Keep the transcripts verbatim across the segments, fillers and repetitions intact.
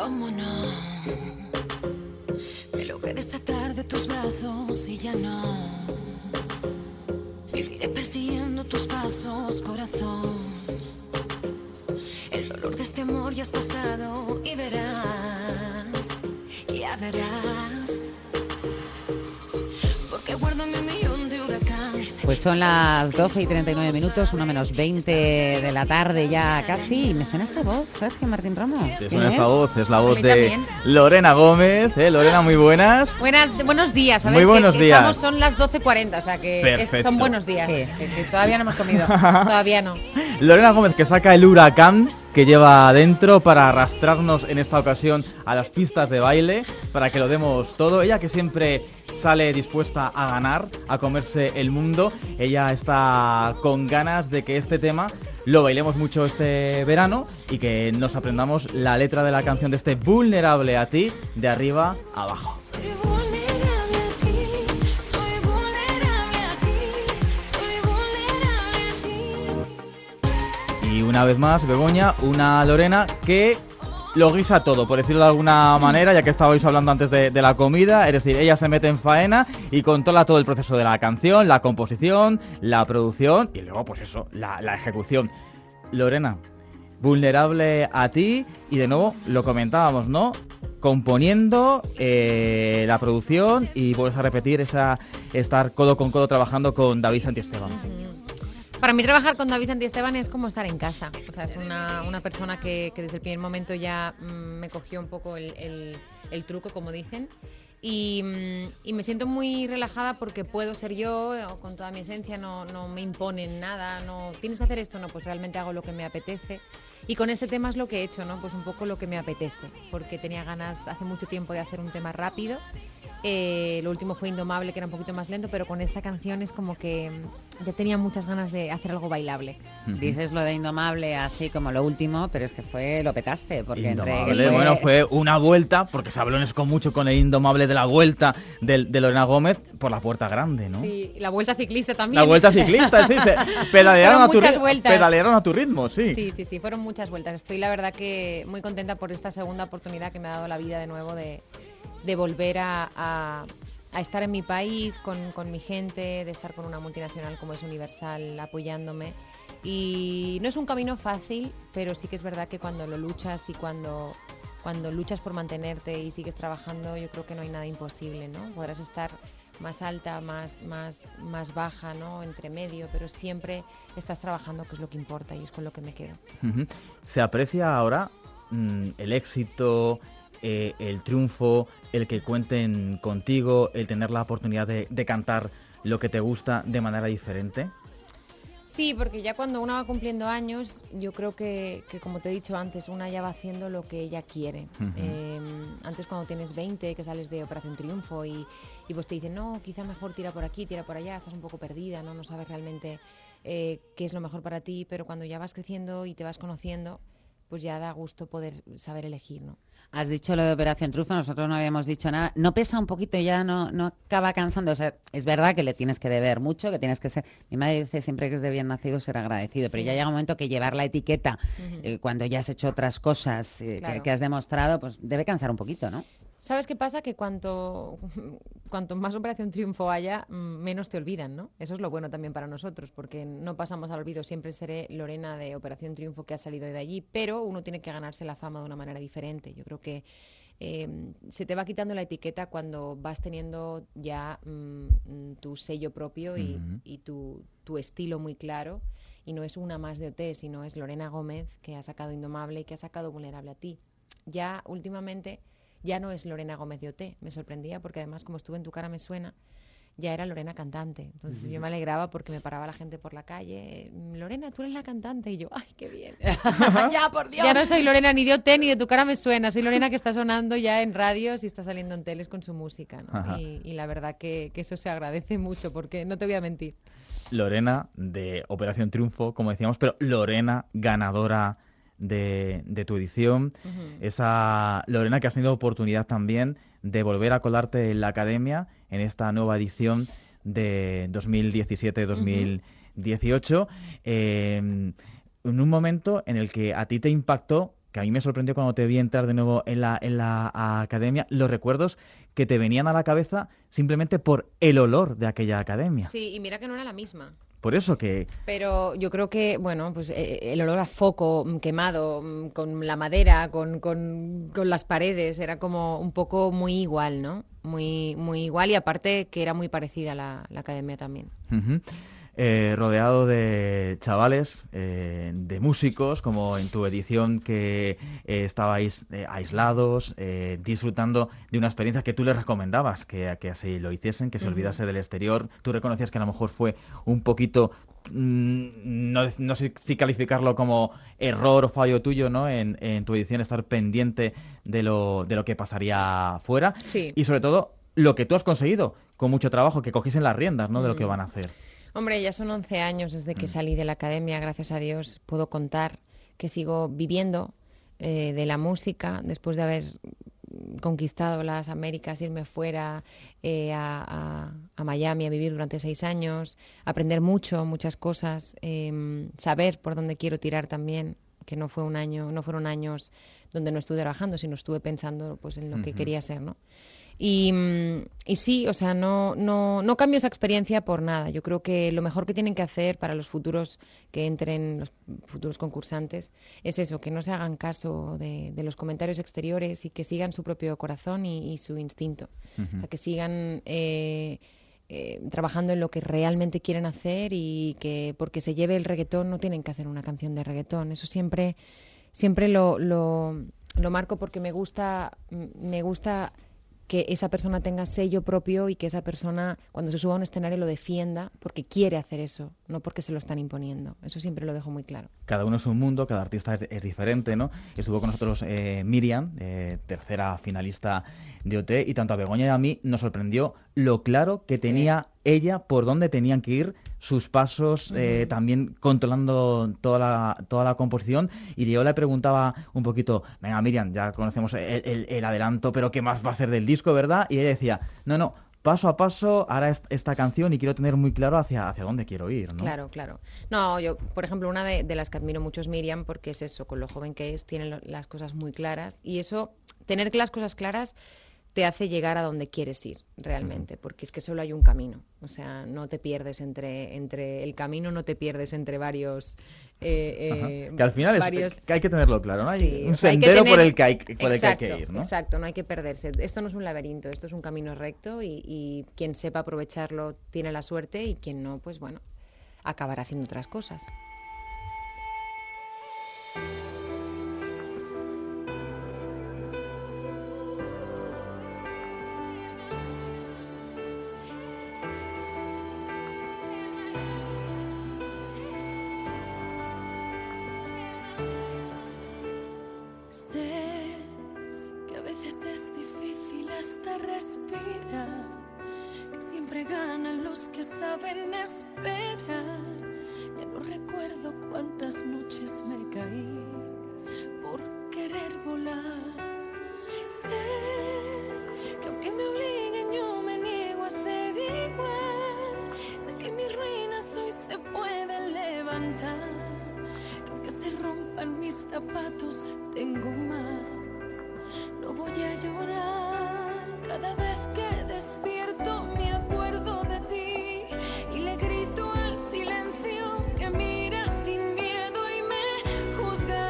¿Cómo no? Me logré desatar de tus brazos y ya no. Viviré persiguiendo tus pasos, corazón. El dolor de este amor ya has pasado y verás, ya verás. Porque guardo mi millón de huracanes. Pues son las doce y treinta y nueve minutos, una menos veinte de la tarde ya casi. Y me suena esta voz, Sergio Martín Ramos. Te suena es? esta voz, es la voz de también. Lorena Gómez. ¿eh? Lorena, muy buenas. Buenas, buenos días. A ver, Muy buenos que, que días. Estamos, son las doce cuarenta, o sea que es, son buenos días. Sí, sí, sí, todavía no hemos comido. Todavía no. Lorena Gómez, que saca el huracán que lleva adentro para arrastrarnos en esta ocasión a las pistas de baile, para que lo demos todo. Ella que siempre sale dispuesta a ganar, a comerse el mundo. Ella está con ganas de que este tema lo bailemos mucho este verano y que nos aprendamos la letra de la canción de este Vulnerable a ti, de arriba a abajo. Soy vulnerable a ti, soy vulnerable a ti, soy vulnerable a ti. Y una vez más, Begoña, una Lorena que lo guisa todo, por decirlo de alguna manera, ya que estabais hablando antes de, de la comida. Es decir, ella se mete en faena y controla todo el proceso de la canción, la composición, la producción y luego, pues eso, la, la ejecución. Lorena, vulnerable a ti y de nuevo lo comentábamos, ¿no? Componiendo eh, la producción y vuelves a repetir esa estar codo con codo trabajando con David Santiesteban. Para mí trabajar con David Santiesteban es como estar en casa. O sea, es una, una persona que, que desde el primer momento ya mmm, me cogió un poco el, el, el truco, como dicen. Y, mmm, y me siento muy relajada porque puedo ser yo, con toda mi esencia, no, no me imponen nada. No, ¿tienes que hacer esto? No, pues realmente hago lo que me apetece. Y con este tema es lo que he hecho, ¿no? Pues un poco lo que me apetece. Porque tenía ganas hace mucho tiempo de hacer un tema rápido. Eh, lo último fue Indomable, que era un poquito más lento, pero con esta canción es como que ya tenía muchas ganas de hacer algo bailable. Uh-huh. Dices lo de Indomable así como lo último, pero es que fue, lo petaste. Porque Indomable, entre, fue... bueno, fue una vuelta, porque se habló con mucho con el Indomable de la vuelta de, de Lorena Gómez por la puerta grande, ¿no? Sí, la vuelta ciclista también. La vuelta ciclista, sí, se pedalearon, a tu, muchas vueltas. pedalearon a tu ritmo, sí. Sí, sí, sí, fueron muchas vueltas. Estoy la verdad que muy contenta por esta segunda oportunidad que me ha dado la vida de nuevo de, de volver a... a a estar en mi país, con, con mi gente, de estar con una multinacional como es Universal apoyándome. Y no es un camino fácil, pero sí que es verdad que cuando lo luchas y cuando, cuando luchas por mantenerte y sigues trabajando, yo creo que no hay nada imposible, ¿no? Podrás estar más alta, más, más, más baja, ¿no? Entre medio, pero siempre estás trabajando, que es lo que importa y es con lo que me quedo. Uh-huh. ¿Se aprecia ahora mmm, el éxito, eh, el triunfo, el que cuenten contigo, el tener la oportunidad de, de cantar lo que te gusta de manera diferente? Sí, porque ya cuando una va cumpliendo años, yo creo que, que como te he dicho antes, una ya va haciendo lo que ella quiere. Uh-huh. Eh, antes cuando tienes veinte, que sales de Operación Triunfo y, y pues te dicen, no, quizá mejor tira por aquí, tira por allá, estás un poco perdida, no, no sabes realmente eh, qué es lo mejor para ti, pero cuando ya vas creciendo y te vas conociendo, pues ya da gusto poder saber elegir, ¿no? Has dicho lo de Operación Triunfo, nosotros no habíamos dicho nada. ¿No pesa un poquito ya? ¿No, no acaba cansando? O sea, es verdad que le tienes que deber mucho, que tienes que ser... Mi madre dice siempre que es de bien nacido ser agradecido, sí. Pero ya llega un momento que llevar la etiqueta, uh-huh. eh, cuando ya has hecho otras cosas eh, claro. que, que has demostrado, pues debe cansar un poquito, ¿no? ¿Sabes qué pasa? Que cuanto, cuanto más Operación Triunfo haya, menos te olvidan, ¿no? Eso es lo bueno también para nosotros, porque no pasamos al olvido. Siempre seré Lorena de Operación Triunfo que ha salido de allí, pero uno tiene que ganarse la fama de una manera diferente. Yo creo que eh, se te va quitando la etiqueta cuando vas teniendo ya mmm, tu sello propio y, uh-huh. y tu, tu estilo muy claro. Y no es una más de O T, sino es Lorena Gómez, que ha sacado Indomable y que ha sacado Vulnerable a ti. Ya últimamente... Ya no es Lorena Gómez de O T, me sorprendía porque además como estuve en Tu cara me suena, ya era Lorena cantante. Entonces uh-huh. yo me alegraba porque me paraba la gente por la calle, Lorena, tú eres la cantante, y yo, ¡ay, qué bien! ¡Ya, por Dios! Ya no soy Lorena ni de O T ni de Tu cara me suena, soy Lorena que está sonando ya en radios y está saliendo en teles con su música, ¿no? Y, y la verdad que, que eso se agradece mucho porque no te voy a mentir. Lorena de Operación Triunfo, como decíamos, pero Lorena ganadora De, de tu edición, uh-huh. esa Lorena que has tenido oportunidad también de volver a colarte en la academia en esta nueva edición de dos mil diecisiete dos mil dieciocho, uh-huh. eh, en un momento en el que a ti te impactó que a mí me sorprendió cuando te vi entrar de nuevo en la, en la academia, los recuerdos que te venían a la cabeza simplemente por el olor de aquella academia. Sí, y mira que no era la misma. Por eso que... Pero yo creo que, bueno, pues eh, el olor a foco mm, quemado, mm, con la madera, con, con, con las paredes, era como un poco muy igual, ¿no? Muy, muy igual, y aparte que era muy parecida la, la academia también. Uh-huh. Eh, rodeado de chavales, eh, de músicos, como en tu edición que eh, estabais eh, aislados, eh, disfrutando de una experiencia que tú les recomendabas, que, que así lo hiciesen, que se Uh-huh. olvidase del exterior. Tú reconocías que a lo mejor fue un poquito, mmm, no, no sé si calificarlo como error o fallo tuyo, ¿no? En, en tu edición estar pendiente de lo, de lo que pasaría fuera. Sí. Y sobre todo, lo que tú has conseguido con mucho trabajo, que cogiesen las riendas, ¿no? De lo que Mm. van a hacer. Hombre, ya son once años desde que salí de la academia, gracias a Dios puedo contar que sigo viviendo eh, de la música después de haber conquistado las Américas, irme fuera eh, a, a, a Miami a vivir durante seis años, aprender mucho, muchas cosas, eh, saber por dónde quiero tirar también, que no fue un año, no fueron años donde no estuve trabajando, sino estuve pensando pues en lo que Ujú. quería ser, ¿no? Y, y sí, o sea, no, no, no cambio esa experiencia por nada. Yo creo que lo mejor que tienen que hacer para los futuros que entren, los futuros concursantes, es eso, que no se hagan caso de, de los comentarios exteriores y que sigan su propio corazón y, y su instinto. Uh-huh. O sea, que sigan eh, eh, trabajando en lo que realmente quieren hacer, y que porque se lleve el reggaetón no tienen que hacer una canción de reggaetón. Eso siempre, siempre lo, lo, lo marco, porque me gusta, me gusta que esa persona tenga sello propio y que esa persona, cuando se suba a un escenario, lo defienda porque quiere hacer eso, no porque se lo están imponiendo. Eso siempre lo dejo muy claro. Cada uno es un mundo, cada artista es, es diferente, ¿no? Estuvo con nosotros eh, Miriam, eh, tercera finalista de O T, y tanto a Begoña y a mí nos sorprendió lo claro que tenía ella por dónde tenían que ir sus pasos, uh-huh. eh, también controlando toda la, toda la composición. Y yo le preguntaba un poquito, venga Miriam, ya conocemos el, el, el adelanto, pero ¿qué más va a ser del disco, verdad? Y ella decía, no, no, paso a paso, ahora es, esta canción, y quiero tener muy claro hacia, hacia dónde quiero ir, ¿no? Claro, claro. No, yo, por ejemplo, una de, de las que admiro mucho es Miriam, porque es eso, con lo joven que es, tiene lo, las cosas muy claras, y eso, tener las cosas claras te hace llegar a donde quieres ir realmente, porque es que solo hay un camino, o sea, no te pierdes entre, entre el camino, no te pierdes entre varios... Eh, eh, que al final varios... es que hay que tenerlo claro, ¿no? Hay sí, un o sea, sendero tener... por, el que hay, por exacto, el que hay que ir, ¿no? Exacto, no hay que perderse. Esto no es un laberinto, esto es un camino recto, y, y quien sepa aprovecharlo tiene la suerte, y quien no, pues bueno, acabará haciendo otras cosas. Sé que a veces es difícil hasta respirar, que siempre ganan los que saben esperar. Ya no recuerdo cuántas noches me caí por querer volar. Sé que aunque me obliguen yo me niego a ser igual. Sé que mis ruinas hoy se pueden levantar, que aunque se rompan mis zapatos tengo más. No voy a llorar cada vez que despierto, me acuerdo de ti y le grito al silencio que mira sin miedo y me juzga.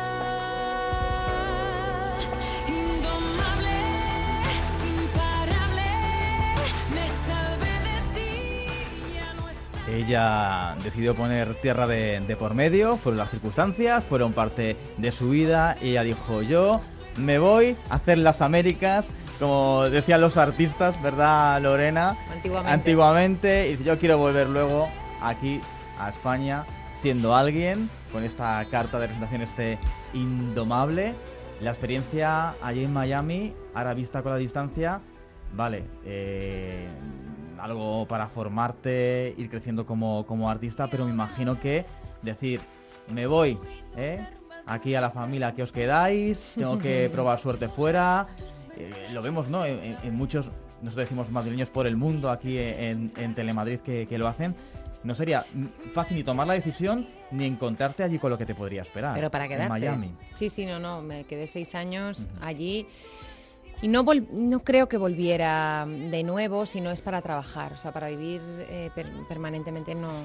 Indomable, imparable, me salvé de ti, ya no está. Ella decidió poner tierra de, de por medio, fueron las circunstancias, fueron parte de su vida, y ella dijo, yo me voy a hacer las Américas, como decían los artistas, ¿verdad, Lorena? Antiguamente. Antiguamente, y dice, yo quiero volver luego aquí a España siendo alguien, con esta carta de presentación, este Indomable. La experiencia allí en Miami, ahora vista con la distancia, vale, eh, algo para formarte, ir creciendo como, como artista, pero me imagino que decir, me voy, ¿eh? Aquí a la familia que os quedáis, tengo que probar suerte fuera, eh, lo vemos, ¿no? En, en muchos, nosotros decimos madrileños por el mundo aquí en, en Telemadrid que, que lo hacen, no sería fácil ni tomar la decisión ni encontrarte allí con lo que te podría esperar. Pero para quedarte. En Miami. Sí, sí, no, no, me quedé seis años uh-huh. allí y no, vol- no creo que volviera de nuevo si no es para trabajar, o sea, para vivir eh, per- permanentemente no...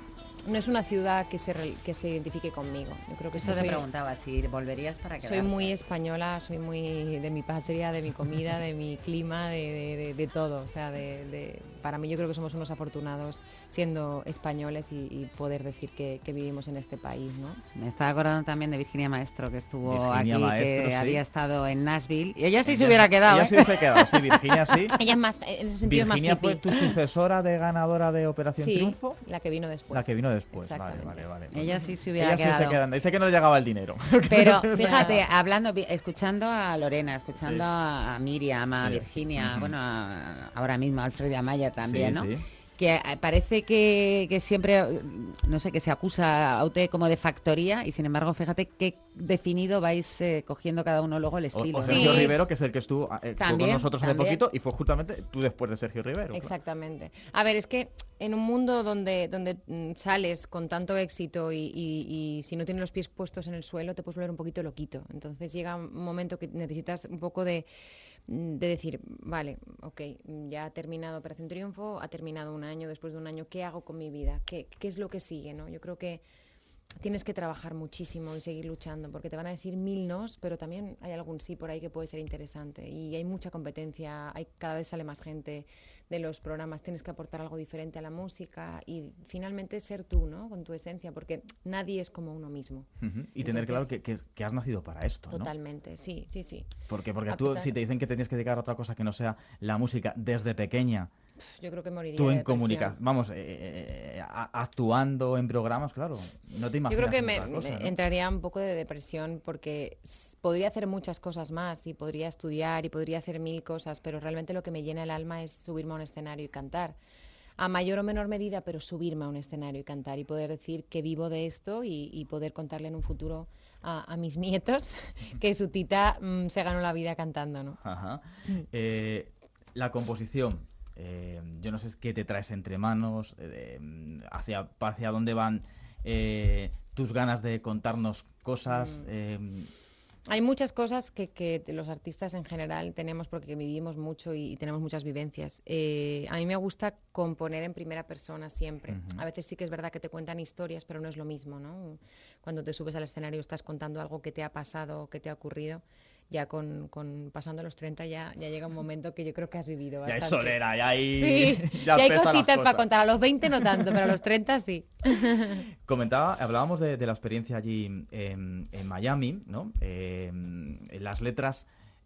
No es una ciudad que se, re- que se identifique conmigo. Yo creo que Eso soy, te preguntaba, si volverías para quedarte. Soy muy española, soy muy de mi patria, de mi comida, de mi clima, de, de, de, de todo. O sea, de, de, para mí yo creo que somos unos afortunados siendo españoles y, y poder decir que, que vivimos en este país, ¿no? Me estaba acordando también de Virginia Maestro, que estuvo Virginia aquí, Maestro, que sí. había estado en Nashville. Y ella sí Ella, se hubiera quedado, Ella ¿eh? sí hubiese quedado, sí, Virginia sí. Ella es más, en ese sentido Virginia es más fue hippie. tu sucesora de ganadora de Operación Sí, Triunfo. la que vino después. La que vino después, Exactamente. vale, vale, vale. Ella sí se hubiera Ella sí quedado. se quedando. Dice que no le llegaba el dinero. Pero fíjate, hablando, escuchando a Lorena, escuchando Sí. a Miriam, a Sí. Virginia, Uh-huh. bueno, a, ahora mismo a Alfred Amaya también, Sí, ¿no? sí. Que parece que, que siempre, no sé, que se acusa a U T como de factoría y sin embargo, fíjate qué definido vais eh, cogiendo cada uno luego el O, estilo. o ¿no? Sergio Sí. Rivero, que es el que estuvo, eh, estuvo con También, nosotros hace también. poquito y fue justamente tú después de Sergio Rivero. Exactamente. A ver, es que en un mundo donde, donde mm, sales con tanto éxito y, y, y si no tienes los pies puestos en el suelo te puedes volver un poquito loquito. Entonces llega un momento que necesitas un poco de, de decir, vale, ok, ya ha terminado Operación Triunfo, ha terminado un año, después de un año, ¿qué hago con mi vida? ¿Qué, qué es lo que sigue? ¿No? Yo creo que tienes que trabajar muchísimo y seguir luchando, porque te van a decir mil nos, pero también hay algún sí por ahí que puede ser interesante. Y hay mucha competencia, hay, cada vez sale más gente de los programas, tienes que aportar algo diferente a la música y finalmente ser tú, ¿no? Con tu esencia, porque nadie es como uno mismo. Uh-huh. Y tener claro que, que, que has nacido para esto, ¿no? Totalmente, sí, sí, sí. Porque, porque A tú, pesar- si te dicen que tenías que dedicar a otra cosa que no sea la música desde pequeña, Yo creo que moriría tú de en depresión. comunicación, vamos, eh, eh, a- actuando en programas, claro, no te Yo imaginas creo que en me, otra cosa, me ¿no? entraría un poco de depresión porque s- podría hacer muchas cosas más y podría estudiar y podría hacer mil cosas, pero realmente lo que me llena el alma es subirme a un escenario y cantar. A mayor o menor medida, pero subirme a un escenario y cantar y poder decir que vivo de esto y, y poder contarle en un futuro a, a mis nietos que su tita mm, se ganó la vida cantando, ¿no? Ajá. Eh, la composición, eh, yo no sé qué te traes entre manos, eh, hacia, hacia dónde van eh, tus ganas de contarnos cosas. Mm. Eh, Hay muchas cosas que, que los artistas en general tenemos porque vivimos mucho y, y tenemos muchas vivencias. Eh, a mí me gusta componer en primera persona siempre. Uh-huh. A veces sí que es verdad que te cuentan historias, pero no es lo mismo, ¿no? Cuando te subes al escenario estás contando algo que te ha pasado o que te ha ocurrido. Ya con, con pasando los treinta ya, ya llega un momento que yo creo que has vivido ya bastante. es solera, ya hay, Sí, ya ya hay pesan las cositas para cosas. contar. A los veinte no tanto, pero a los treinta sí. Comentaba, hablábamos de, de la experiencia allí en, en Miami, ¿no? Eh, en las letras,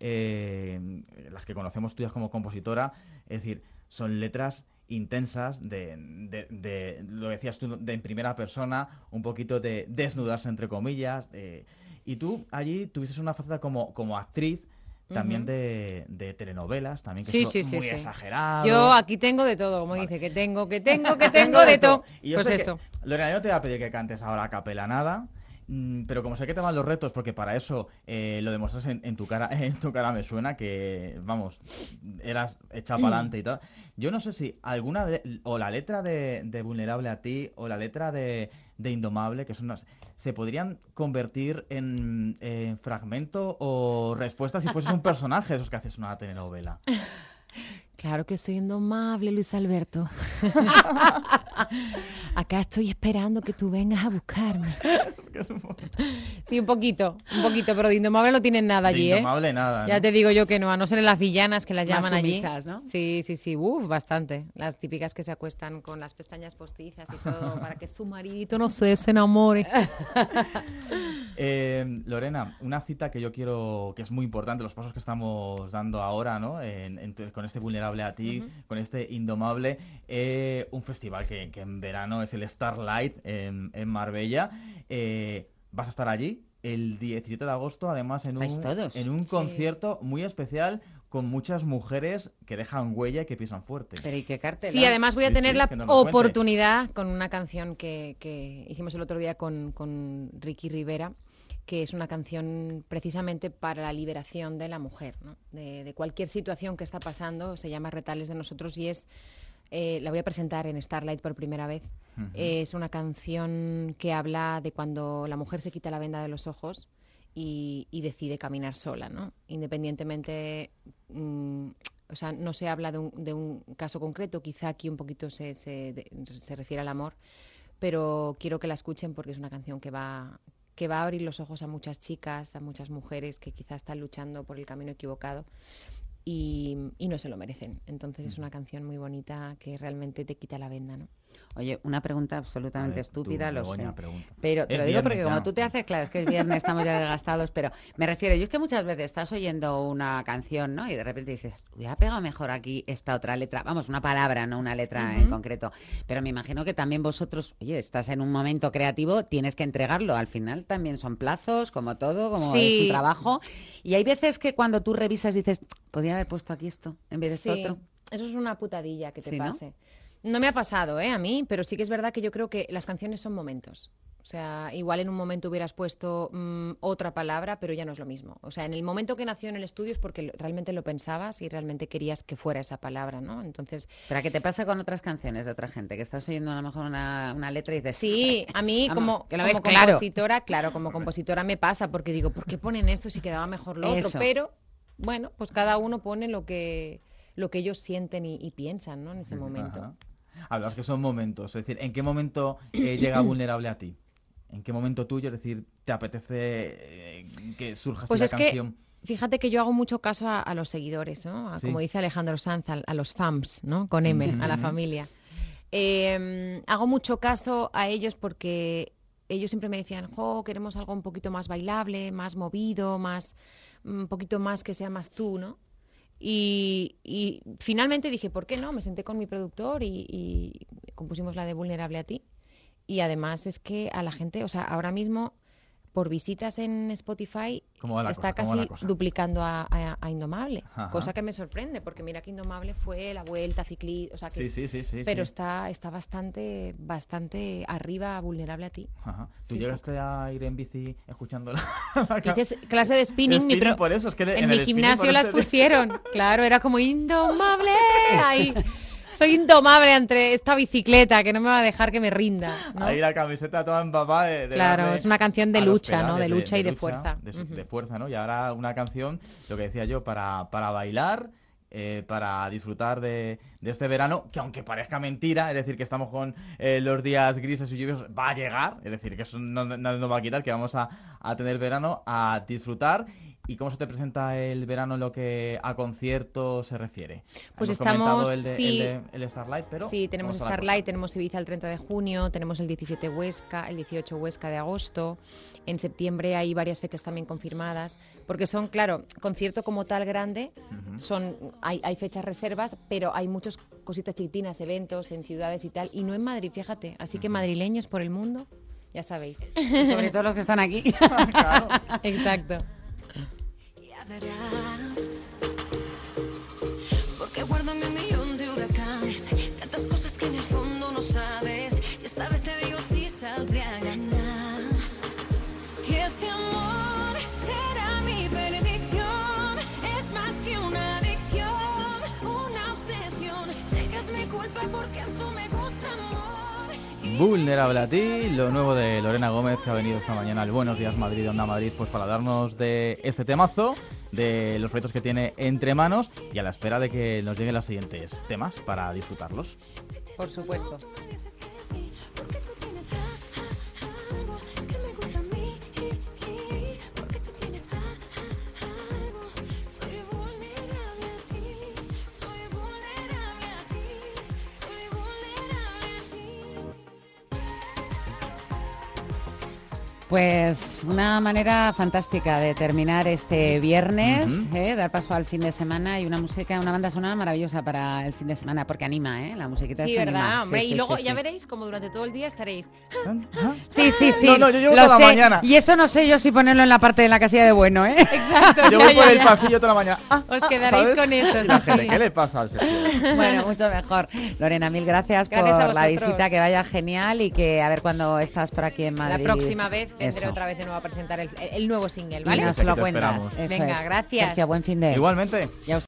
eh, las que conocemos tuyas como compositora, es decir, son letras intensas de, de, de lo decías tú, de en primera persona, un poquito de desnudarse entre comillas, eh, y tú allí tuviste una faceta como, como actriz, también Ujú. de, de telenovelas, también que Sí, es sí, sí, muy sí. exagerado. Yo aquí tengo de todo, como Vale. dice, que tengo, que tengo, que tengo de todo. Y yo Pues sé que- eso. Lorena, yo no te voy a pedir que cantes ahora a capela nada, mm, pero como sé que te van los retos, porque para eso eh, lo demuestras en, en tu cara, en tu cara me suena que, vamos, eras hecha para adelante y tal. Yo no sé si alguna de, o la letra de, de Vulnerable a ti o la letra de, de Indomable, que son unas, se podrían convertir en, en fragmento o respuesta si fueses un personaje, esos que haces una telenovela. Claro que soy indomable, Luis Alberto. Acá estoy esperando que tú vengas a buscarme. Sí, un poquito, un poquito, pero de indomable no tienen nada De allí, ¿eh? Indomable nada, Ya ¿no? te digo yo que no, a no ser en las villanas que las Más llaman allí. sumisas, ¿no? Sí, sí, sí, uff, bastante. Las típicas que se acuestan con las pestañas postizas y todo para que su maridito no se desenamore. Eh, Lorena, una cita que yo quiero, que es muy importante, los pasos que estamos dando ahora, ¿no? En- en- con este Vulnerable a ti, Ujú. con este Indomable, eh, un festival que, que en verano es el Starlight en, en Marbella. Eh, vas a estar allí el diecisiete de agosto, además en ¿Estáis un, todos? en un Sí. concierto muy especial con muchas mujeres que dejan huella y que pisan fuerte. Pero ¿y qué cartel? Sí, además voy a Sí, tener sí, la que nos lo cuente. oportunidad con una canción que, que hicimos el otro día con, con Ricky Rivera, que es una canción precisamente para la liberación de la mujer, ¿no? de, de cualquier situación que está pasando, se llama Retales de nosotros y es Eh, la voy a presentar en Starlight por primera vez. Uh-huh. Eh, es una canción que habla de cuando la mujer se quita la venda de los ojos y, y decide caminar sola, ¿no? Independientemente, mmm, o sea, no se habla de un, de un caso concreto, quizá aquí un poquito se, se, de, se refiere al amor, pero quiero que la escuchen porque es una canción que va, que va a abrir los ojos a muchas chicas, a muchas mujeres que quizá están luchando por el camino equivocado. Y, y no se lo merecen. Entonces es una canción muy bonita que realmente te quita la venda, ¿no? Oye, una pregunta absolutamente ver, estúpida, tú, lo Begoña, sé. pregunta. Pero te Es lo digo porque viernes como ya. tú te haces, claro, es que es viernes, estamos ya desgastados, pero me refiero, yo es que muchas veces estás oyendo una canción, ¿no? Y de repente dices, hubiera pegado mejor aquí esta otra letra, vamos, una palabra, no una letra Uh-huh. en concreto. Pero me imagino que también vosotros, oye, estás en un momento creativo, tienes que entregarlo. Al final también son plazos, como todo, como Sí. es un trabajo. Y hay veces que cuando tú revisas dices, podría haber puesto aquí esto en vez de Sí, esto otro. eso es una putadilla que te Sí, ¿no? pase. ¿no? me ha pasado, ¿eh? A mí, pero sí que es verdad que yo creo que las canciones son momentos. O sea, igual en un momento hubieras puesto mmm, otra palabra, pero ya no es lo mismo. O sea, en el momento que nació en el estudio es porque lo- realmente lo pensabas y realmente querías que fuera esa palabra, ¿no? Entonces, Pero ¿qué te pasa con otras canciones de otra gente? Que estás oyendo a lo mejor una, una letra y dices... sí, a mí Vamos, como, que lo como ves claro. compositora, claro, como compositora me pasa porque digo, ¿por qué ponen esto si quedaba mejor lo otro? Eso. Pero, bueno, pues cada uno pone lo que, lo que ellos sienten y, y piensan, ¿no? En ese momento. Ajá. Hablas que son momentos, es decir, ¿en qué momento eh, llega Vulnerable a ti? ¿En qué momento tuyo, es decir, te apetece eh, que surja así Pues la es canción? que, fíjate que yo hago mucho caso a, a los seguidores, ¿no? A, Sí. como dice Alejandro Sanz, a, a los fans, ¿no? Con M, a la Ujú. familia. Eh, hago mucho caso a ellos porque ellos siempre me decían, jo, queremos algo un poquito más bailable, más movido, más un poquito más que sea más tú, ¿no? Y, y finalmente dije, ¿por qué no? Me senté con mi productor y, y compusimos la de Vulnerable a ti. Y además es que a la gente, o sea, ahora mismo por visitas en Spotify ¿Cómo va la está cosa? ¿Cómo va la casi cosa? duplicando a, a- a Indomable, Ajá. cosa que me sorprende, porque mira que Indomable fue la vuelta ciclista, o sea que, Sí, sí, sí, sí. pero sí. está está bastante bastante arriba, Vulnerable a ti. Ajá. ¿Tú sí, llegaste a ir en bici escuchando la, la ca- Dices clase de spinning, mi Spinning, pro- por eso, es que de- en, en mi el spinning, gimnasio por las eso te- pusieron, claro, era como Indomable, ahí. Soy indomable entre esta bicicleta que no me va a dejar que me rinda, ¿no? Ahí la camiseta toda empapada de, de Claro, darle es una canción de a los lucha, ¿no? pedales, De lucha y de fuerza. De, Ujú. de fuerza, ¿no? Y ahora una canción, lo que decía yo, para, para bailar, eh, para disfrutar de, de este verano, que aunque parezca mentira, es decir, que estamos con eh, los días grises y lluviosos, va a llegar, es decir, que eso no, no nos va a quitar, que vamos a, a tener verano, a disfrutar. ¿Y cómo se te presenta el verano en lo que a conciertos se refiere? Pues Hemos comentado estamos- el de, sí. el de- el Starlight, pero... Sí, tenemos ¿cómo está la Starlight, cosa? tenemos Ibiza el treinta de junio, tenemos el diecisiete Huesca, el dieciocho Huesca de agosto. En septiembre hay varias fechas también confirmadas, porque son, claro, concierto como tal grande, son hay, hay fechas reservas, pero hay muchas cositas chiquitinas, eventos en ciudades y tal, y no en Madrid, fíjate. Así que madrileños por el mundo, ya sabéis. Sobre todo los que están aquí. Claro. Exacto. Ya verás, porque guardo mi millón de huracanes, tantas cosas que en el fondo no sabes, y esta vez te digo si saldré a ganar. Y este amor será mi perdición, es más que una adicción, una obsesión, sé que es mi culpa porque esto me gusta, amor. Y Vulnerable a ti, lo nuevo de Lorena Gómez, que ha venido esta mañana al Buenos Días Madrid, Onda Madrid, pues para hablarnos de este temazo, de los proyectos que tiene entre manos y a la espera de que nos lleguen los siguientes temas para disfrutarlos. Por supuesto. dices que sí, porque tú tienes algo que me gusta a mí, porque tú tienes algo. Soy vulnerable a ti, soy vulnerable a ti, soy vulnerable a ti. Pues una manera fantástica de terminar este viernes, Ujú. ¿eh? Dar paso al fin de semana y una música, una banda sonora maravillosa para el fin de semana, porque anima, ¿eh? La musiquita Sí, esta ¿verdad, anima. hombre? Sí, y sí, luego sí, ya sí. veréis como durante todo el día estaréis. Sí, sí, sí. No, no, yo llevo lo toda la sé. mañana. Y eso no sé yo si ponerlo en la parte de la casilla de bueno, ¿eh? Exacto. Yo ya, voy por ya, el ya. pasillo toda la mañana. Ah, Os ah, quedaréis ¿sabes? con eso, Y la sí, gente, sí. ¿qué le pasa al sector? Bueno, mucho mejor. Lorena, mil gracias, Gracias a por la vosotros. visita, que vaya genial y que a ver cuándo estás por aquí en Madrid. La próxima vez vendré Eso. otra vez de nuevo a presentar el, el nuevo single, Y ¿vale? nos Aquí lo te cuentas. esperamos. Eso Venga, es. gracias. Sergio, buen fin de. Igualmente. Y a